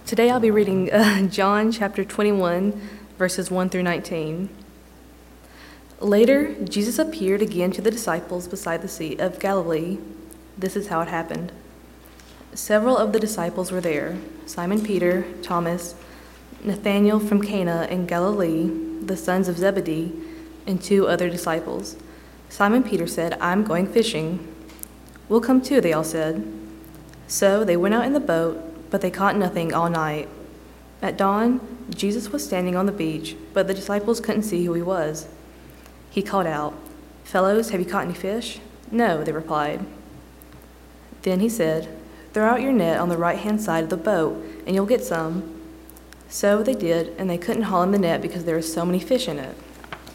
Today I'll be reading John chapter 21, verses 1 through 19. Later, Jesus appeared again to the disciples beside the Sea of Galilee. This is how it happened. Several of the disciples were there: Simon Peter, Thomas, Nathanael from Cana in Galilee, the sons of Zebedee, and 2 other disciples. Simon Peter said, "I'm going fishing." "We'll come too," they all said. So they went out in the boat, but they caught nothing all night. At dawn, Jesus was standing on the beach, but the disciples couldn't see who he was. He called out, "Fellows, have you caught any fish?" "No," they replied. Then he said, "Throw out your net on the right-hand side of the boat, and you'll get some." So they did, and they couldn't haul in the net because there were so many fish in it.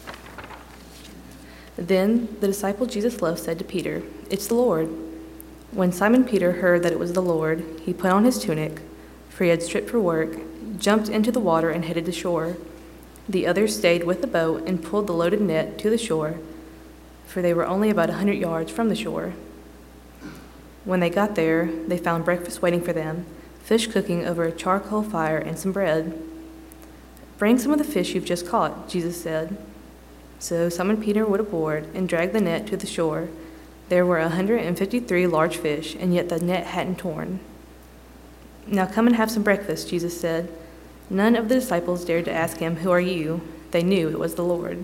Then the disciple Jesus loved said to Peter, "It's the Lord." When Simon Peter heard that it was the Lord, he put on his tunic, for he had stripped for work, jumped into the water and headed to shore. The others stayed with the boat and pulled the loaded net to the shore, for they were only about 100 yards from the shore. When they got there, they found breakfast waiting for them, fish cooking over a charcoal fire and some bread. "Bring some of the fish you've just caught," Jesus said. So Simon Peter went aboard and dragged the net to the shore. There were 153 large fish, and yet the net hadn't torn. "Now come and have some breakfast," Jesus said. None of the disciples dared to ask him, "Who are you?" They knew it was the Lord.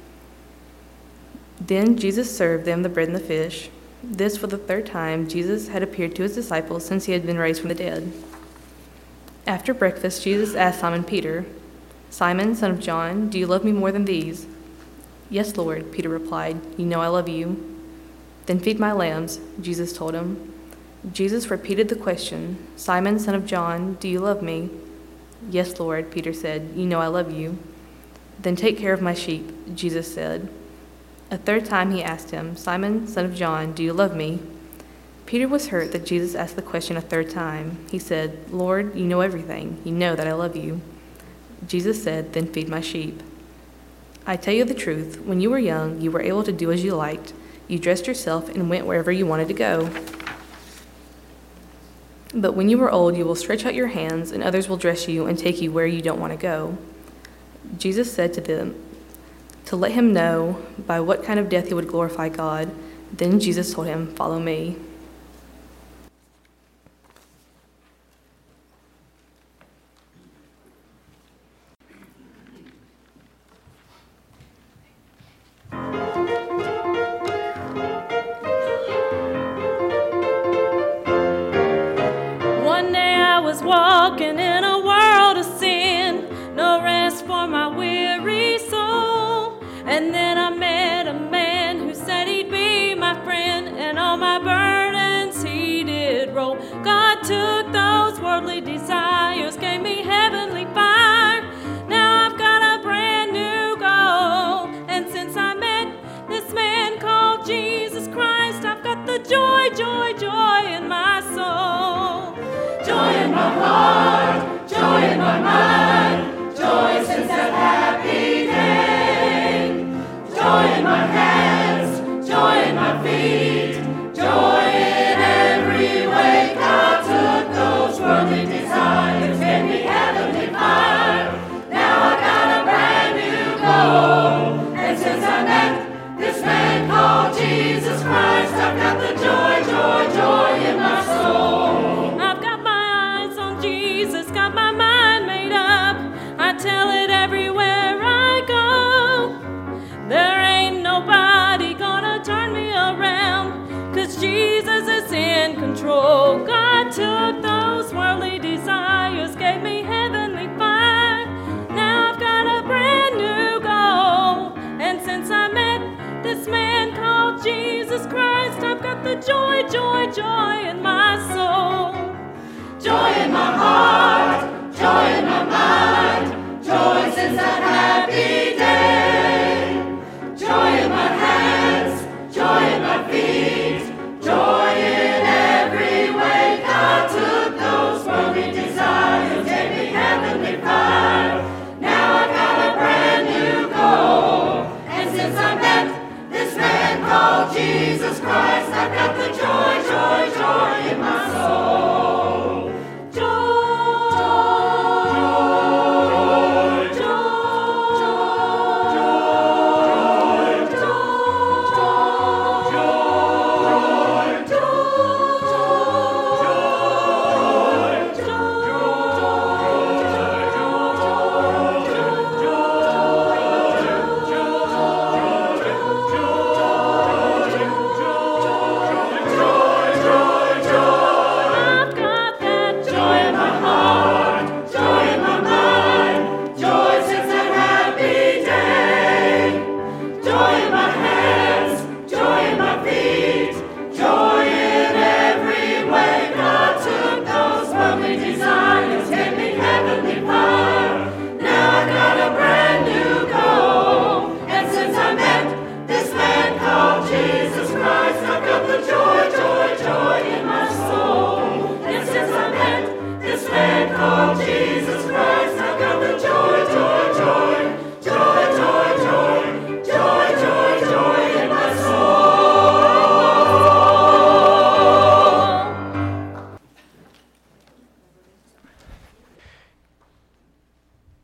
Then Jesus served them the bread and the fish. This for the 3rd time Jesus had appeared to his disciples since he had been raised from the dead. After breakfast, Jesus asked Simon Peter, "Simon, son of John, do you love me more than these?" "Yes, Lord," Peter replied. "You know I love you." "Then feed my lambs," Jesus told him. Jesus repeated the question, "Simon, son of John, do you love me?" "Yes, Lord," Peter said. "You know I love you." "Then take care of my sheep," Jesus said. A 3rd time he asked him, "Simon, son of John, do you love me?" Peter was hurt that Jesus asked the question a 3rd time. He said, "Lord, you know everything. You know that I love you." Jesus said, "Then feed my sheep. I tell you the truth, when you were young, you were able to do as you liked. You dressed yourself and went wherever you wanted to go. But when you are old, you will stretch out your hands, and others will dress you and take you where you don't want to go." Jesus said to them to let him know by what kind of death he would glorify God. Then Jesus told him, "Follow me." One day I was walking in a world of sin, no rest for my weary soul. And then I met a man who said he'd be my friend, and all my burdens he did roll. God took those worldly desires, gave me heavenly fire. Now I've got a brand new goal. And since I met this man called Jesus Christ, I've got the joy, joy, joy in my soul. Joy in my heart, joy in my mind, joy since that happy day. Joy in my hands, joy in my feet, joy in every way. God took those worldly desires, gave me heavenly fire. Now I got a brand new goal. And since I met this man called Jesus Christ, I've got the joy, joy, joy in my soul. I've got my eyes on Jesus, got my mind made up. I tell it everywhere I go. There ain't nobody gonna turn me around, 'cause Jesus is in control. God took those worldly desires, gave me heavenly fire. Now I've got a brand new goal. And since I met this man called Jesus Christ, I've got the joy, joy, joy in my soul. Joy in my heart, joy in my mind, joy since that happy day. Joy in my hands, joy in my feet, joy in every way. God took those worldly desires, gave me heavenly fire. Now I've got a brand new goal. And since I met this man called Jesus Christ, I've got the joy, joy, joy in my soul.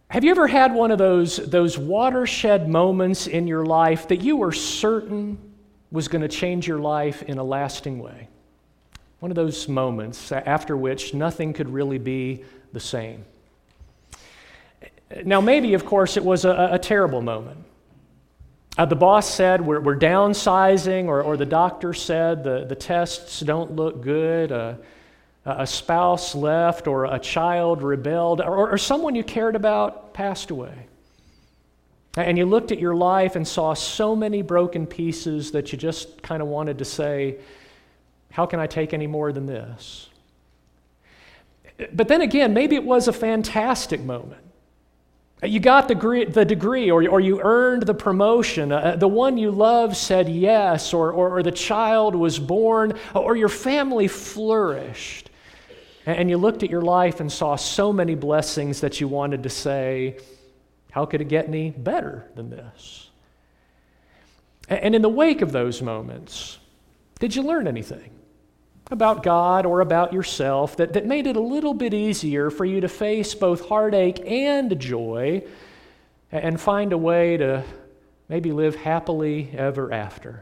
Have you ever had one of those watershed moments in your life that you were certain was going to change your life in a lasting way? One of those moments after which nothing could really be the same. Now, maybe, of course, it was a terrible moment. The boss said we're downsizing, or the doctor said the tests don't look good, a spouse left, or a child rebelled, or someone you cared about passed away. And you looked at your life and saw so many broken pieces that you just kind of wanted to say, how can I take any more than this? But then again, maybe it was a fantastic moment. You got the degree, or you earned the promotion. The one you loved said yes, or the child was born, or your family flourished. And you looked at your life and saw so many blessings that you wanted to say, how could it get any better than this? And in the wake of those moments, did you learn anything about God or about yourself that made it a little bit easier for you to face both heartache and joy and find a way to maybe live happily ever after?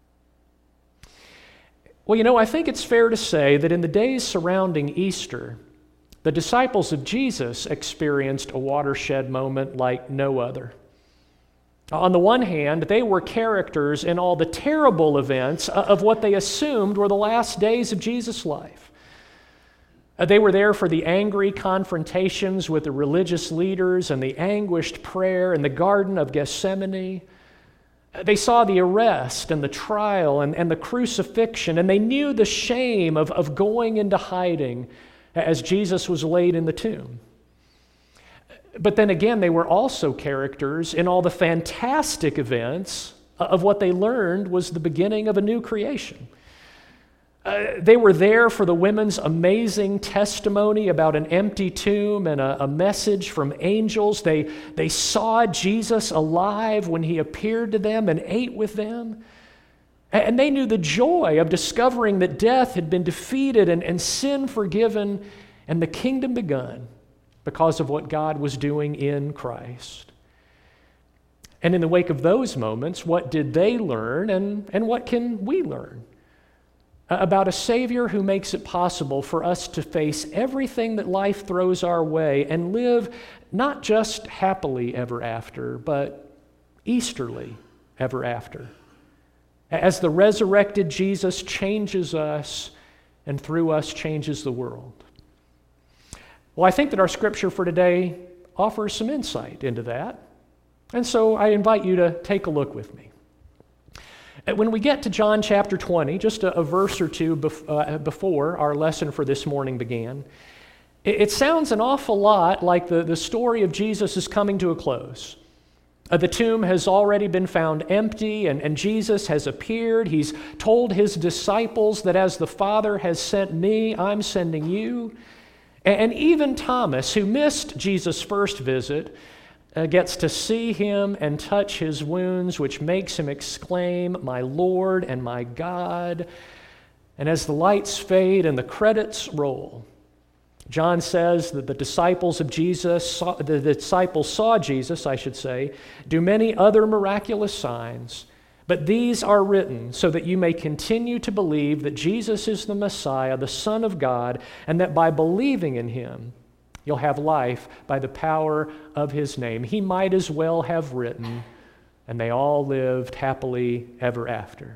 Well, I think it's fair to say that in the days surrounding Easter, the disciples of Jesus experienced a watershed moment like no other. On the one hand, they were characters in all the terrible events of what they assumed were the last days of Jesus' life. They were there for the angry confrontations with the religious leaders and the anguished prayer in the Garden of Gethsemane. They saw the arrest and the trial and the crucifixion, and they knew the shame of going into hiding as Jesus was laid in the tomb. But then again, they were also characters in all the fantastic events of what they learned was the beginning of a new creation. They were there for the women's amazing testimony about an empty tomb and a message from angels. They saw Jesus alive when he appeared to them and ate with them. And they knew the joy of discovering that death had been defeated and sin forgiven and the kingdom begun because of what God was doing in Christ. And in the wake of those moments, what did they learn and what can we learn about a Savior who makes it possible for us to face everything that life throws our way and live not just happily ever after, but Easterly ever after, as the resurrected Jesus changes us and through us changes the world? Well, I think that our scripture for today offers some insight into that, and so I invite you to take a look with me. When we get to John chapter 20, just a verse or two before our lesson for this morning began, it sounds an awful lot like the story of Jesus is coming to a close. The tomb has already been found empty, and Jesus has appeared. He's told his disciples that as the Father has sent me, I'm sending you. And even Thomas, who missed Jesus' first visit, gets to see him and touch his wounds, which makes him exclaim, "My Lord and my God." And as the lights fade and the credits roll, John says that the disciples saw Jesus, do many other miraculous signs, but these are written so that you may continue to believe that Jesus is the Messiah, the Son of God, and that by believing in him, you'll have life by the power of his name. He might as well have written, and they all lived happily ever after.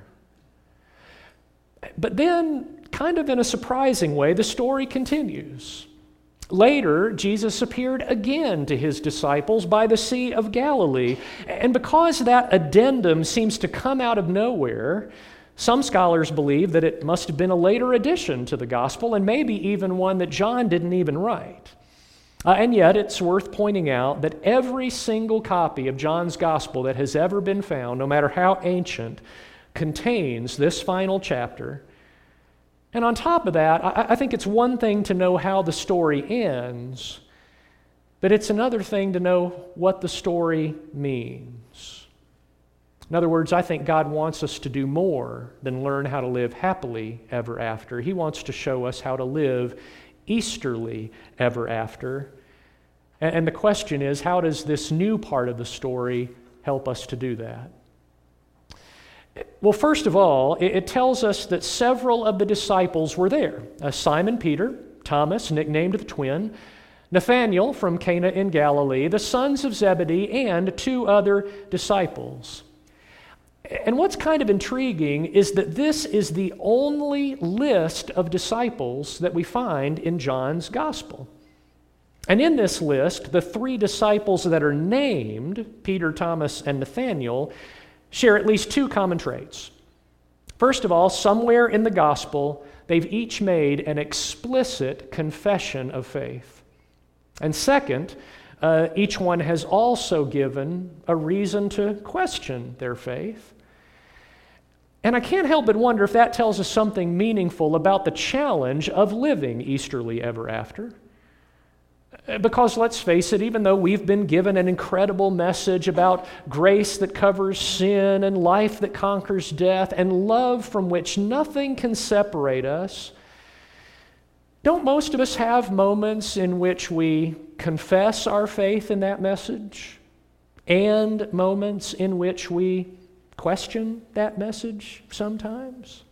But then, kind of in a surprising way, the story continues. Later, Jesus appeared again to his disciples by the Sea of Galilee. And because that addendum seems to come out of nowhere, some scholars believe that it must have been a later addition to the gospel, and maybe even one that John didn't even write. And yet, it's worth pointing out that every single copy of John's gospel that has ever been found, no matter how ancient, contains this final chapter. And on top of that, I think it's one thing to know how the story ends, but it's another thing to know what the story means. In other words, I think God wants us to do more than learn how to live happily ever after. He wants to show us how to live Easterly ever after. And the question is, how does this new part of the story help us to do that? Well, first of all, it tells us that several of the disciples were there. Simon Peter, Thomas, nicknamed the twin, Nathanael from Cana in Galilee, the sons of Zebedee, and 2 other disciples. And what's kind of intriguing is that this is the only list of disciples that we find in John's gospel. And in this list, the 3 disciples that are named, Peter, Thomas, and Nathanael, share at least 2 common traits. First of all, somewhere in the gospel, they've each made an explicit confession of faith. And second, each one has also given a reason to question their faith. And I can't help but wonder if that tells us something meaningful about the challenge of living Easterly ever after. Because let's face it, even though we've been given an incredible message about grace that covers sin and life that conquers death and love from which nothing can separate us, don't most of us have moments in which we confess our faith in that message and moments in which we question that message sometimes?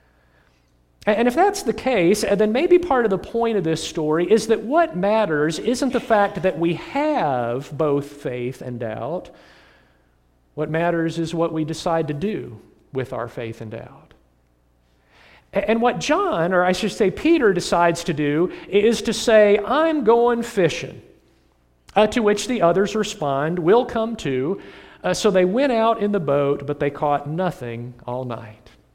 And if that's the case, then maybe part of the point of this story is that what matters isn't the fact that we have both faith and doubt. What matters is what we decide to do with our faith and doubt. And what John, or I should say Peter, decides to do is to say, I'm going fishing. To which the others respond, we'll come too. So they went out in the boat, but they caught nothing all night.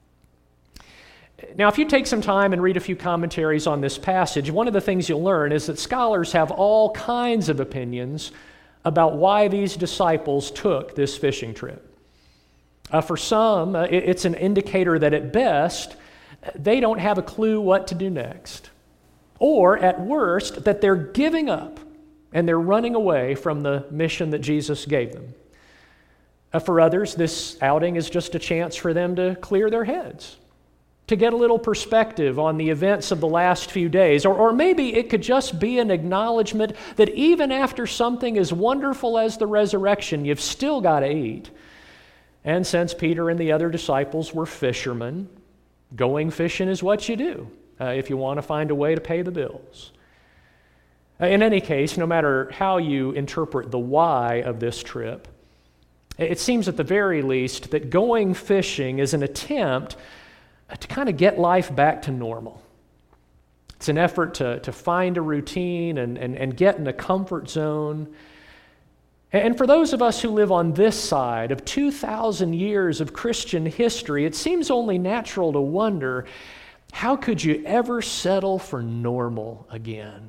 Now, if you take some time and read a few commentaries on this passage, one of the things you'll learn is that scholars have all kinds of opinions about why these disciples took this fishing trip. For some, it's an indicator that at best, they don't have a clue what to do next. Or at worst, that they're giving up and they're running away from the mission that Jesus gave them. For others, this outing is just a chance for them to clear their heads, to get a little perspective on the events of the last few days. Or maybe it could just be an acknowledgement that even after something as wonderful as the resurrection, you've still got to eat. And since Peter and the other disciples were fishermen, going fishing is what you do if you want to find a way to pay the bills. In any case, no matter how you interpret the why of this trip, it seems at the very least that going fishing is an attempt to kind of get life back to normal. It's an effort to find a routine and get in a comfort zone. And for those of us who live on this side of 2,000 years of Christian history, it seems only natural to wonder, how could you ever settle for normal again?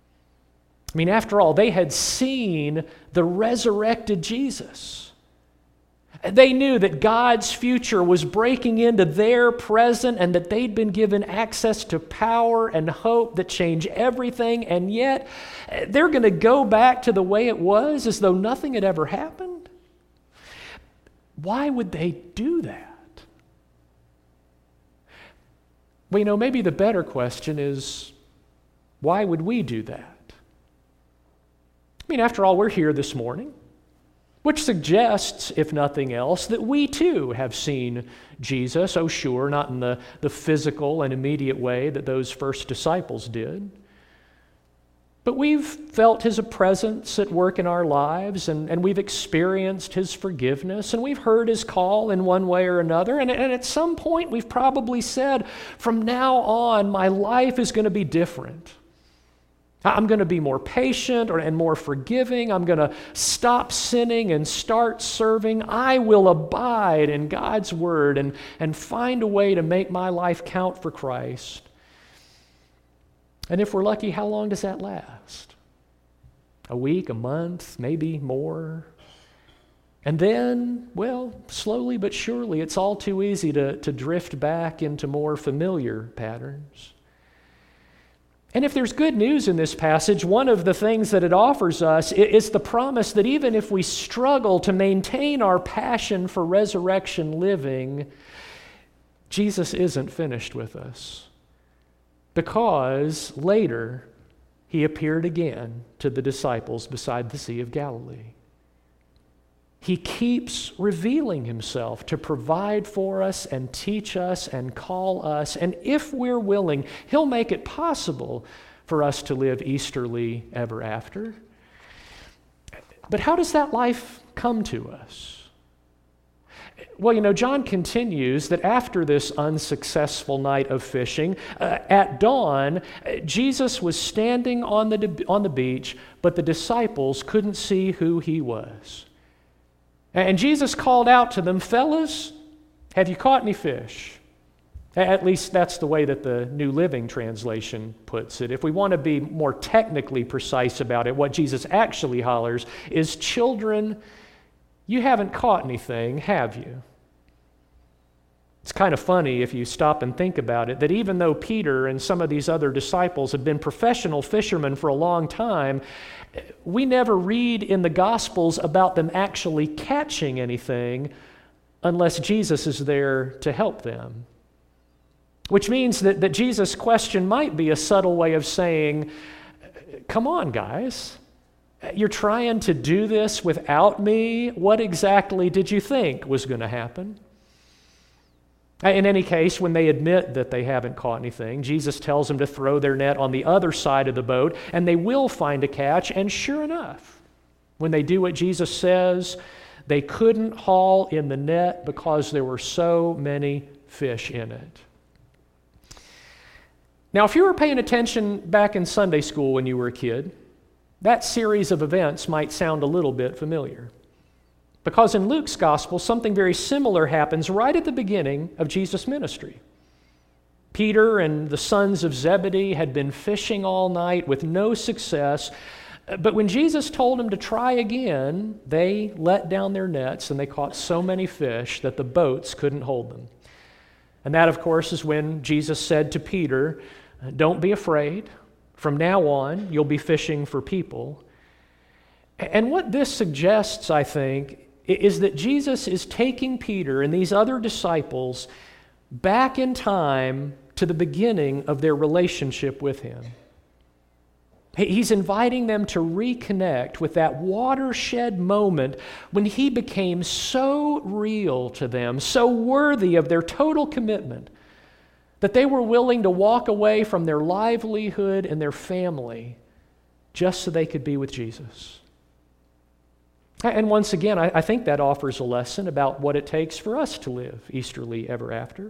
I mean, after all, they had seen the resurrected Jesus. They knew that God's future was breaking into their present and that they'd been given access to power and hope that change everything, and yet they're going to go back to the way it was as though nothing had ever happened? Why would they do that? Well, maybe the better question is, why would we do that? I mean, after all, we're here this morning, which suggests, if nothing else, that we too have seen Jesus. Oh, sure, not in the physical and immediate way that those first disciples did. But we've felt His presence at work in our lives, and we've experienced His forgiveness, and we've heard His call in one way or another. And at some point, we've probably said, from now on, my life is going to be different. I'm going to be more patient and more forgiving. I'm going to stop sinning and start serving. I will abide in God's Word and find a way to make my life count for Christ. And if we're lucky, how long does that last? A week, a month, maybe more? And then, well, slowly but surely, it's all too easy to drift back into more familiar patterns. And if there's good news in this passage, one of the things that it offers us is the promise that even if we struggle to maintain our passion for resurrection living, Jesus isn't finished with us. Because later, he appeared again to the disciples beside the Sea of Galilee. He keeps revealing himself to provide for us and teach us and call us. And if we're willing, he'll make it possible for us to live Easterly ever after. But how does that life come to us? Well, John continues that after this unsuccessful night of fishing, at dawn, Jesus was standing on the beach, but the disciples couldn't see who he was. And Jesus called out to them, "Fellas, have you caught any fish?" At least that's the way that the New Living Translation puts it. If we want to be more technically precise about it, what Jesus actually hollers is, "Children, you haven't caught anything, have you?" It's kind of funny if you stop and think about it, that even though Peter and some of these other disciples have been professional fishermen for a long time, we never read in the Gospels about them actually catching anything unless Jesus is there to help them. Which means that Jesus' question might be a subtle way of saying, "Come on, guys. You're trying to do this without me? What exactly did you think was going to happen?" In any case, when they admit that they haven't caught anything, Jesus tells them to throw their net on the other side of the boat, and they will find a catch. And sure enough, when they do what Jesus says, they couldn't haul in the net because there were so many fish in it. Now, if you were paying attention back in Sunday school when you were a kid, that series of events might sound a little bit familiar. Because in Luke's gospel, something very similar happens right at the beginning of Jesus' ministry. Peter and the sons of Zebedee had been fishing all night with no success, but when Jesus told them to try again, they let down their nets and they caught so many fish that the boats couldn't hold them. And that, of course, is when Jesus said to Peter, "Don't be afraid. From now on, you'll be fishing for people." And what this suggests, I think, is that Jesus is taking Peter and these other disciples back in time to the beginning of their relationship with him. He's inviting them to reconnect with that watershed moment when he became so real to them, so worthy of their total commitment, that they were willing to walk away from their livelihood and their family just so they could be with Jesus. And once again, I think that offers a lesson about what it takes for us to live Easterly ever after.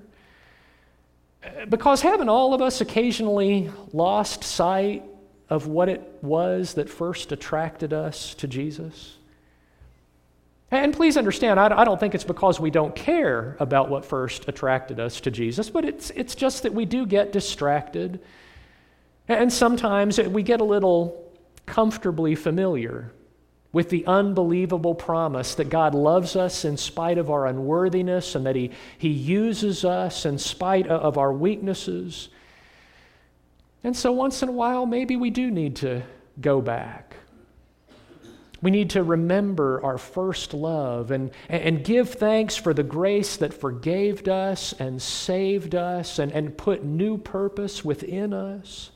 Because haven't all of us occasionally lost sight of what it was that first attracted us to Jesus? And please understand, I don't think it's because we don't care about what first attracted us to Jesus, but it's just that we do get distracted. And sometimes we get a little comfortably familiar with the unbelievable promise that God loves us in spite of our unworthiness and that He uses us in spite of our weaknesses. And so once in a while, maybe we do need to go back. We need to remember our first love and give thanks for the grace that forgave us and saved us and put new purpose within us.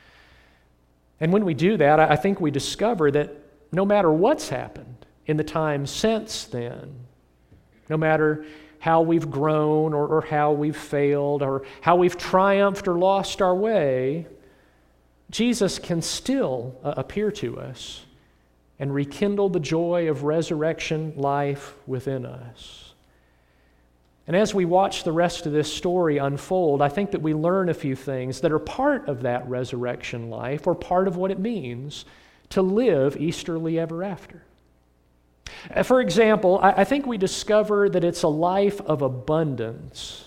And when we do that, I think we discover that no matter what's happened in the time since then, no matter how we've grown or how we've failed or how we've triumphed or lost our way, Jesus can still appear to us and rekindle the joy of resurrection life within us. And as we watch the rest of this story unfold, I think that we learn a few things that are part of that resurrection life or part of what it means to live Easterly ever after. For example, I think we discover that it's a life of abundance.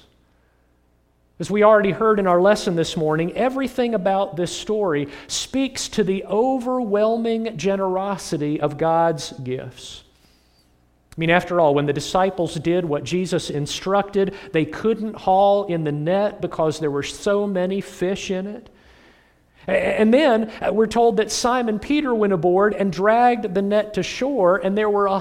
As we already heard in our lesson this morning, everything about this story speaks to the overwhelming generosity of God's gifts. I mean, after all, when the disciples did what Jesus instructed, they couldn't haul in the net because there were so many fish in it. And then we're told that Simon Peter went aboard and dragged the net to shore, and there were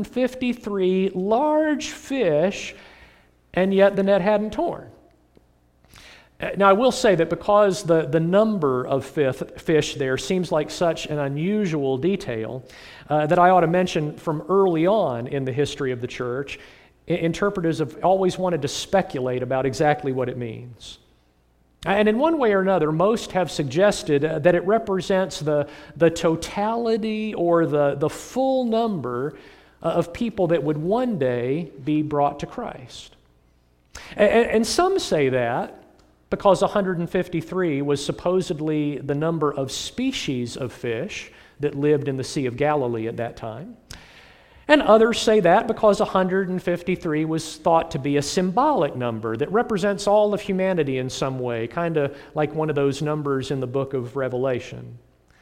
153 large fish, and yet the net hadn't torn. Now, I will say that because the number of fish there seems like such an unusual detail, that I ought to mention from early on in the history of the church, interpreters have always wanted to speculate about exactly what it means. And in one way or another, most have suggested that it represents the totality or the full number of people that would one day be brought to Christ. And some say that because 153 was supposedly the number of species of fish that lived in the Sea of Galilee at that time. And others say that because 153 was thought to be a symbolic number that represents all of humanity in some way, kind of like one of those numbers in the book of Revelation.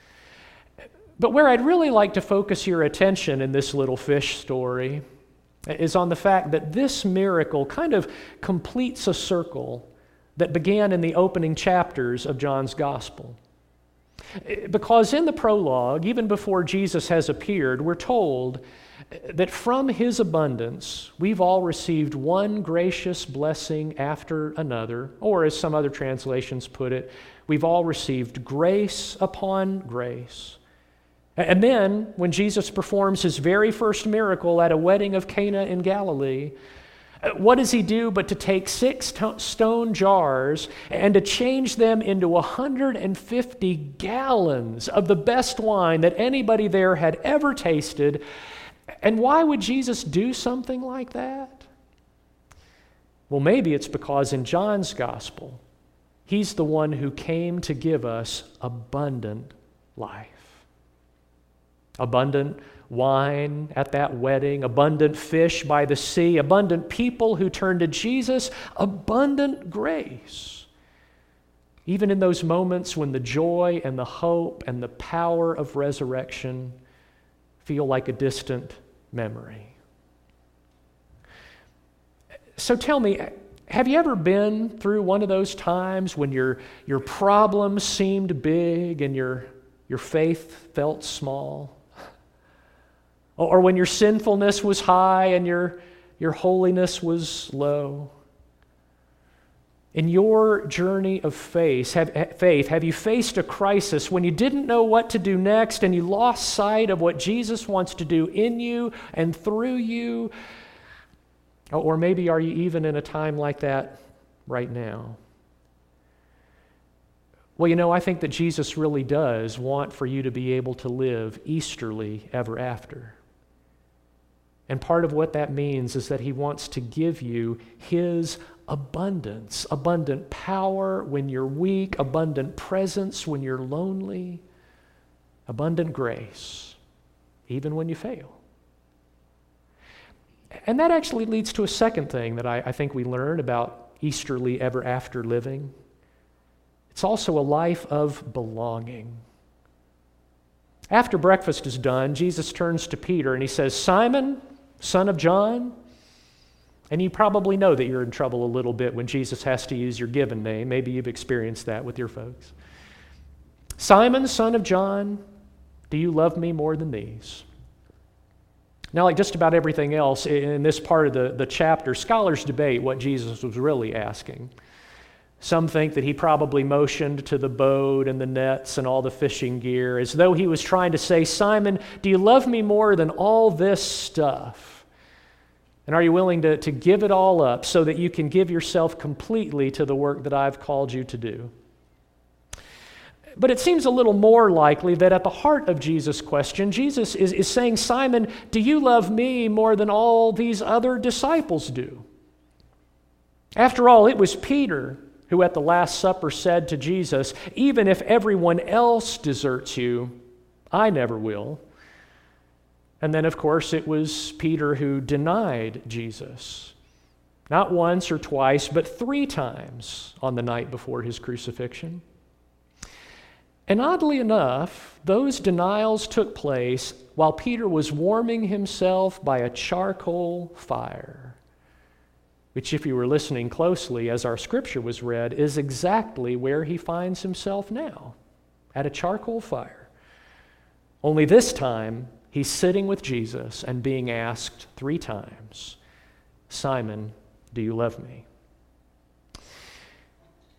But where I'd really like to focus your attention in this little fish story is on the fact that this miracle kind of completes a circle that began in the opening chapters of John's Gospel. Because in the prologue, even before Jesus has appeared, we're told that from his abundance, we've all received one gracious blessing after another, or as some other translations put it, we've all received grace upon grace. And then, when Jesus performs his very first miracle at a wedding of Cana in Galilee, what does he do but to take 6 stone jars and to change them into 150 gallons of the best wine that anybody there had ever tasted? And why would Jesus do something like that? Well, maybe it's because in John's gospel, he's the one who came to give us abundant life. Abundant wine at that wedding, abundant fish by the sea, abundant people who turned to Jesus, abundant grace. Even in those moments when the joy and the hope and the power of resurrection feel like a distant memory. So tell me, have you ever been through one of those times when your problems seemed big and your faith felt small? Or when your sinfulness was high and your holiness was low? In your journey of faith, have you faced a crisis when you didn't know what to do next and you lost sight of what Jesus wants to do in you and through you? Or maybe are you even in a time like that right now? Well, I think that Jesus really does want for you to be able to live Easterly ever after. And part of what that means is that he wants to give you his abundance, abundant power when you're weak, abundant presence when you're lonely, abundant grace, even when you fail. And that actually leads to a second thing that I think we learn about Easterly ever after living. It's also a life of belonging. After breakfast is done, Jesus turns to Peter and he says, "Simon, son of John," and you probably know that you're in trouble a little bit when Jesus has to use your given name. Maybe you've experienced that with your folks. "Simon, son of John, do you love me more than these?" Now, like just about everything else in this part of the chapter, scholars debate what Jesus was really asking. Some think that he probably motioned to the boat and the nets and all the fishing gear as though he was trying to say, "Simon, do you love me more than all this stuff? And are you willing to give it all up so that you can give yourself completely to the work that I've called you to do?" But it seems a little more likely that at the heart of Jesus' question, Jesus is saying, "Simon, do you love me more than all these other disciples do?" After all, it was Peter who at the Last Supper said to Jesus, "Even if everyone else deserts you, I never will." And then, of course, it was Peter who denied Jesus, not once or twice, but 3 times on the night before his crucifixion. And oddly enough, those denials took place while Peter was warming himself by a charcoal fire, which, if you were listening closely as our scripture was read, is exactly where he finds himself now, at a charcoal fire. Only this time, he's sitting with Jesus and being asked 3 times, "Simon, do you love me?"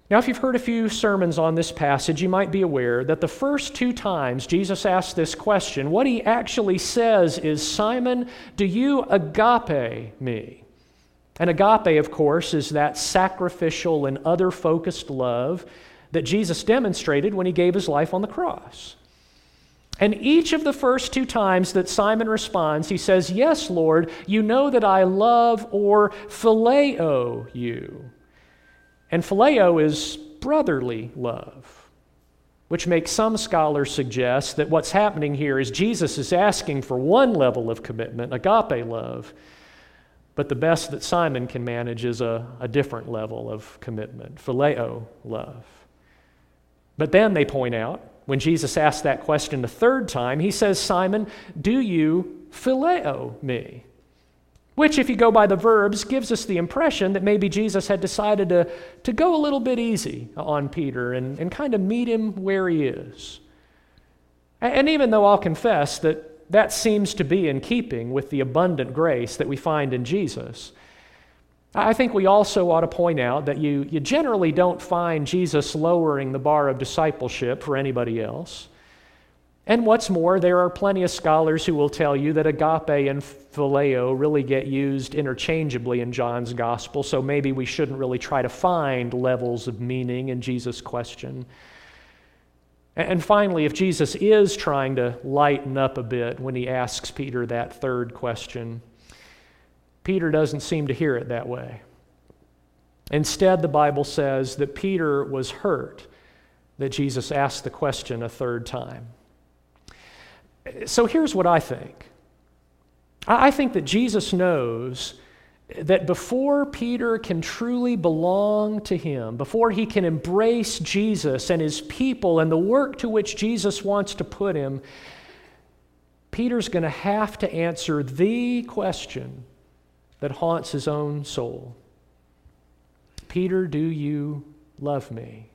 Now, if you've heard a few sermons on this passage, you might be aware that the first 2 times Jesus asks this question, what he actually says is, Simon, do you agape me? And agape, of course, is that sacrificial and other-focused love that Jesus demonstrated when he gave his life on the cross. And each of the first 2 times that Simon responds, he says, yes, Lord, you know that I love or phileo you. And phileo is brotherly love, which makes some scholars suggest that what's happening here is Jesus is asking for one level of commitment, agape love, but the best that Simon can manage is a different level of commitment, phileo love. But then they point out, when Jesus asks that question the 3rd time, he says, Simon, do you phileo me? Which, if you go by the verbs, gives us the impression that maybe Jesus had decided to go a little bit easy on Peter and kind of meet him where he is. And even though I'll confess that seems to be in keeping with the abundant grace that we find in Jesus, I think we also ought to point out that you generally don't find Jesus lowering the bar of discipleship for anybody else. And what's more, there are plenty of scholars who will tell you that agape and phileo really get used interchangeably in John's gospel, so maybe we shouldn't really try to find levels of meaning in Jesus' question. And finally, if Jesus is trying to lighten up a bit when he asks Peter that 3rd question, Peter doesn't seem to hear it that way. Instead, the Bible says that Peter was hurt that Jesus asked the question a 3rd time. So here's what I think. I think that Jesus knows that before Peter can truly belong to him, before he can embrace Jesus and his people and the work to which Jesus wants to put him, Peter's going to have to answer the question that haunts his own soul. Peter, do you love me?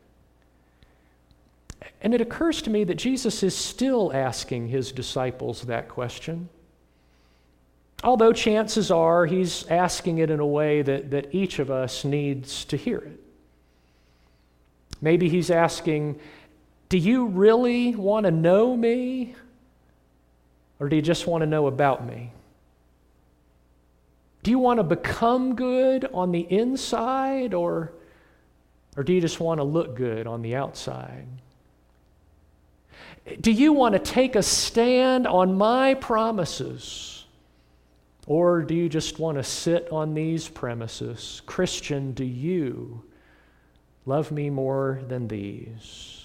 And it occurs to me that Jesus is still asking his disciples that question. Although chances are he's asking it in a way that each of us needs to hear it. Maybe he's asking, do you really want to know me? Or do you just want to know about me? Do you want to become good on the inside, or do you just want to look good on the outside? Do you want to take a stand on my promises, or do you just want to sit on these premises? Christian, do you love me more than these?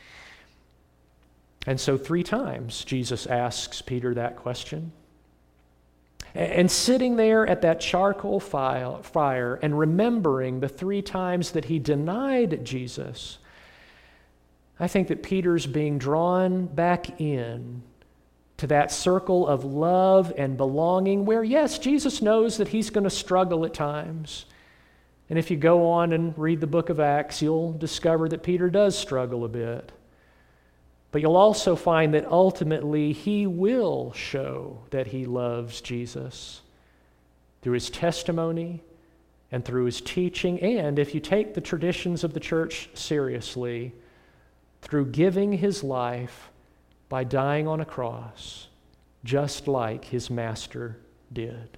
And so 3 times Jesus asks Peter that question. And sitting there at that charcoal fire and remembering the 3 times that he denied Jesus, I think that Peter's being drawn back in to that circle of love and belonging where, yes, Jesus knows that he's going to struggle at times. And if you go on and read the book of Acts, you'll discover that Peter does struggle a bit. But you'll also find that ultimately he will show that he loves Jesus through his testimony and through his teaching, and if you take the traditions of the church seriously, through giving his life by dying on a cross, just like his master did.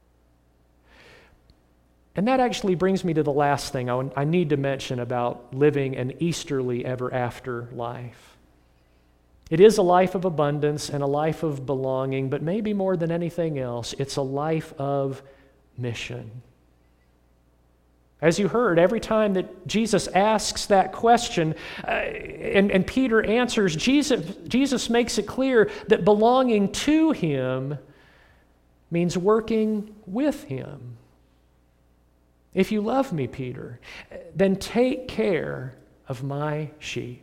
And that actually brings me to the last thing I need to mention about living an Easterly ever after life. It is a life of abundance and a life of belonging, but maybe more than anything else, it's a life of mission. As you heard, every time that Jesus asks that question and Peter answers, Jesus makes it clear that belonging to him means working with him. If you love me, Peter, then take care of my sheep.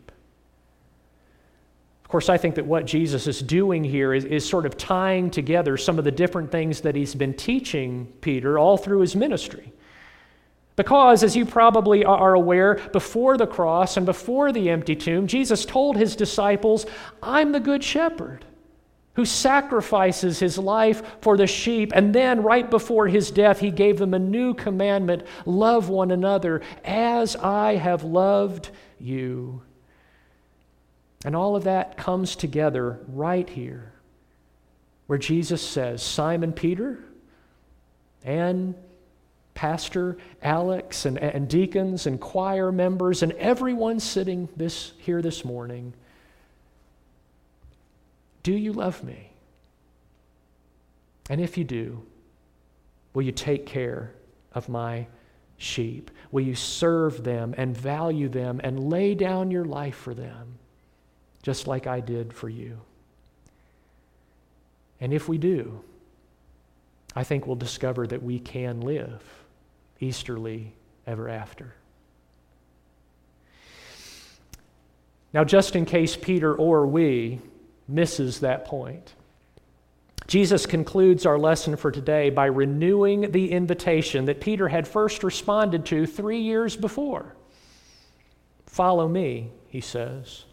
Of course, I think that what Jesus is doing here is sort of tying together some of the different things that he's been teaching Peter all through his ministry. Because, as you probably are aware, before the cross and before the empty tomb, Jesus told his disciples, I'm the good shepherd. who sacrifices his life for the sheep, and then right before his death, he gave them a new commandment: love one another as I have loved you. And all of that comes together right here, where Jesus says, Simon Peter and Pastor Alex and deacons and choir members and everyone sitting here this morning, do you love me? And if you do, will you take care of my sheep? Will you serve them and value them and lay down your life for them, just like I did for you? And if we do, I think we'll discover that we can live Easterly ever after. Now, just in case Peter or we misses that point, Jesus concludes our lesson for today by renewing the invitation that Peter had first responded to 3 years before. Follow me, he says.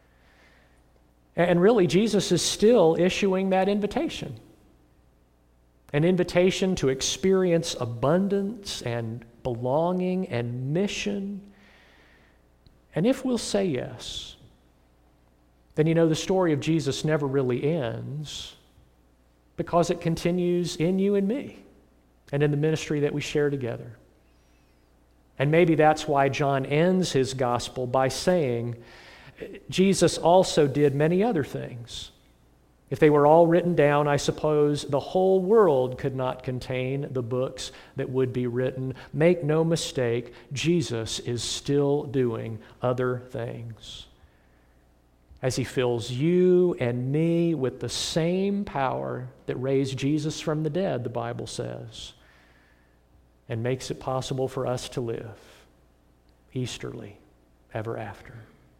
And really, Jesus is still issuing that invitation. An invitation to experience abundance and belonging and mission. And if we'll say yes, then the story of Jesus never really ends, because it continues in you and me and in the ministry that we share together. And maybe that's why John ends his gospel by saying, Jesus also did many other things. If they were all written down, I suppose the whole world could not contain the books that would be written. Make no mistake, Jesus is still doing other things, as he fills you and me with the same power that raised Jesus from the dead, the Bible says, and makes it possible for us to live Easterly ever after.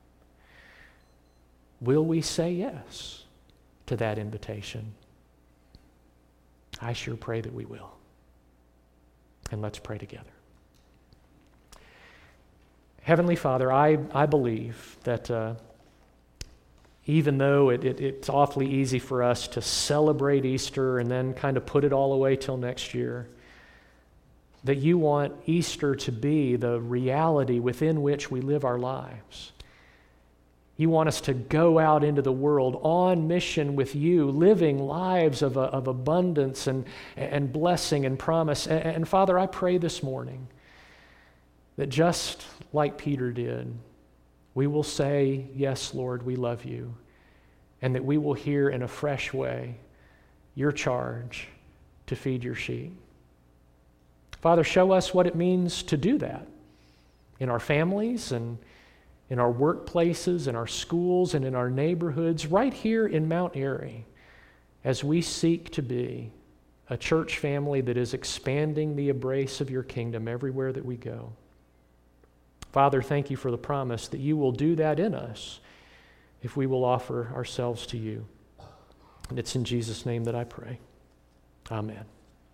Will we say yes to that invitation? I sure pray that we will. And let's pray together. Heavenly Father, I believe that even though it's awfully easy for us to celebrate Easter and then kind of put it all away till next year, that you want Easter to be the reality within which we live our lives. You want us to go out into the world on mission with you, living lives of abundance and blessing and promise. And Father, I pray this morning that just like Peter did, we will say, yes, Lord, we love you, and that we will hear in a fresh way your charge to feed your sheep. Father, show us what it means to do that in our families and in our workplaces, in our schools, and in our neighborhoods, right here in Mount Airy, as we seek to be a church family that is expanding the embrace of your kingdom everywhere that we go. Father, thank you for the promise that you will do that in us if we will offer ourselves to you. And it's in Jesus' name that I pray. Amen.